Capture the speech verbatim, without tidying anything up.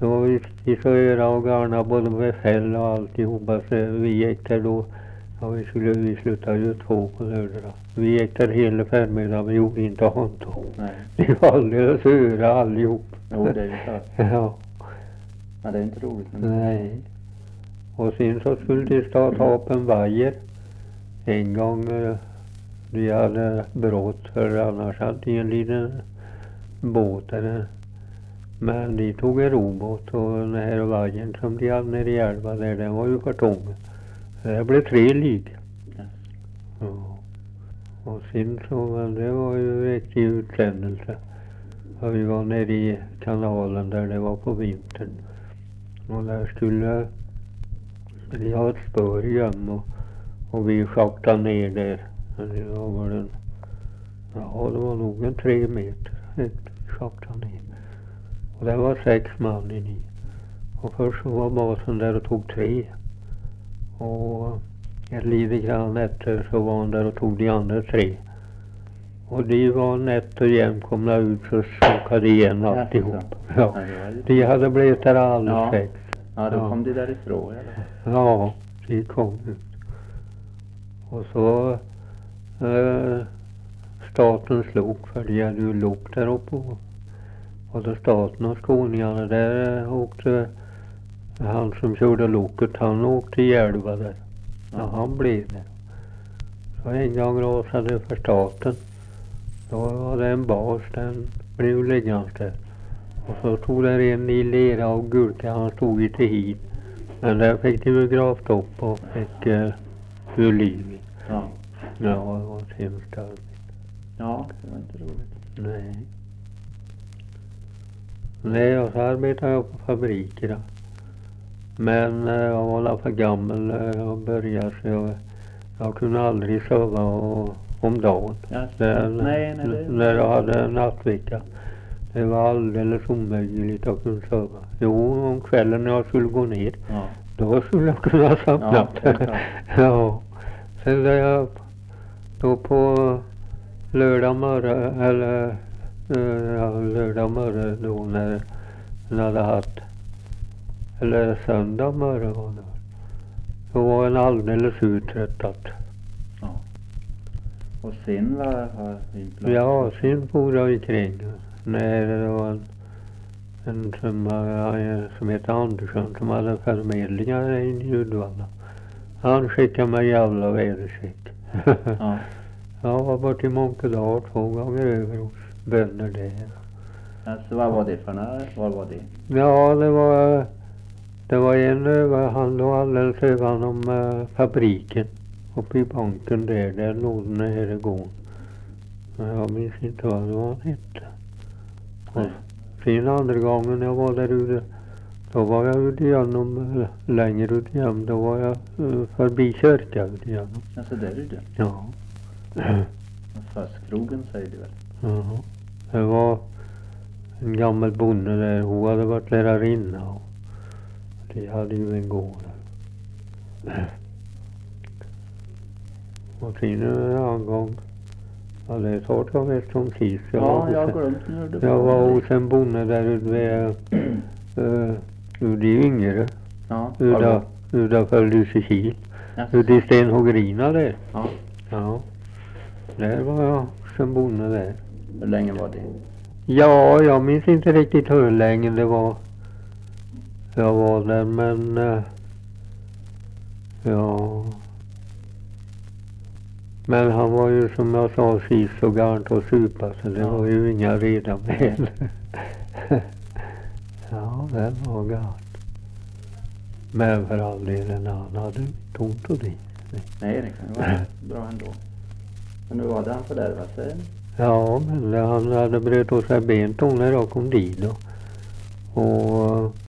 Så vi, vi söra och garna både med fäll och alltihopa. Så vi gick där då. Ja, vi skulle vi slutade ju två på lördag. Vi gick där hela förmiddagen men gjorde inte håndtag. Nej. Vi var alldeles söra allihop. Jo, det är ju klart. Ja. Men det är inte roligt. Men... Nej. Och sen så skulle de starta upp en vajer. En gång eh, de hade brått för annars hade de en liten båt eller. Men de tog en robåt och den här vajern som de hade nere i älva där, den var ju för tung. Så det blev tre lig. Ja. Ja. Och sen så, men det var ju riktig utsändelse. Och vi var nere i kanalen där det var på vintern. Och där skulle vi ha ett spår igen och, och vi schaktade ner där. Det var väl en, ja det var nog en tre meter högt vi schaktade ner. Och det var sex man in i. Och först så var basen där och tog tre. Och ett lite grann efter så var han där och tog de andra tre. Och de var nätt och jämnt komna ut så skakade igen alltihop. Ja. De hade blivit där alldeles ja. sex. Ja, då ja. kom de därifrån eller? Ja, de kom ut. Och så eh, staten slog för de hade ju lok där uppe. Och då staten och skåningarna där åkte, han som körde loket han åkte i älva där. Ja, ja han blev det. Så en gång rasade för staten. Då var det en bas, den blev liggande där. Och så tog där en i lera och gurka, han stod i till hit. Men där fick de ju gravt upp och fick uh, ur livet. Ja. Ja, det var hemskt. Ja, det var inte roligt. Nej. Nej, och så arbetade jag på fabriker då. Men uh, jag var alla för gammal uh, att börja så jag, jag kunde aldrig sova och, om dagen. Ja, Där, nej, nej, det... när jag hade nattvecka. Det var alldeles omöjligt att kunna sova. Jo, om kvällen när jag skulle gå ner. Ja. Då skulle jag kunna somna. Ja, ja. Sen där jag då på lördag morgon, eller uh, ja, lördag morgon då när jag hade haft, eller söndag morgon var det. Då var en alldeles uttröttad. Ja. Och sen var har vi plan? Ja, sen for jag ikring. När det var en, en som, uh, som heter Andersson som hade förmedlingar i Uddevalla. Han skickade mig jävla väderskick. Ja. Jag var bort i Munkedal två gånger över hos bönder där. Alltså vad var det för när? Var var det? Ja, det var, det var en över, han låg alldeles över om uh, fabriken. Uppe i banken där, där låg den här gården. Men jag minns inte vad det var han hette. Och sen andra gången jag var där ute, då var jag ute igenom, längre ut igen, då var jag uh, förbi kyrkan ut igenom. Alltså där ute? Ja. Fastkrogen säger du väl? Ja. Det var en gammal bonde där, hon hade varit lärarinna och de hade ju en gård där. Och sen en annan gång, ja det är klart jag vet om sist. Jag ja, var jag hos, går runt nu. Du jag var hos en bonde där ute vid, uh, ur de yngre. Ja, Uda, utanför Lysekil. ja. Ur de stenhuggerierna där. Ja. Ja. Där var jag hos en bonde där. Hur länge var det? Ja, jag minns inte riktigt hur länge det var. Jag var där men uh, ja. Men han var ju som jag sa sist så garnt och supa så det ja. Var ju inga reda med. Ja, det var garnt. Men för all delen han hade inte ont och det. Nej, det kan ju vara bra ändå. Men nu var det han fördärvat sig. Ja, men han hade bröt åt sig bent när jag kom dit då. Och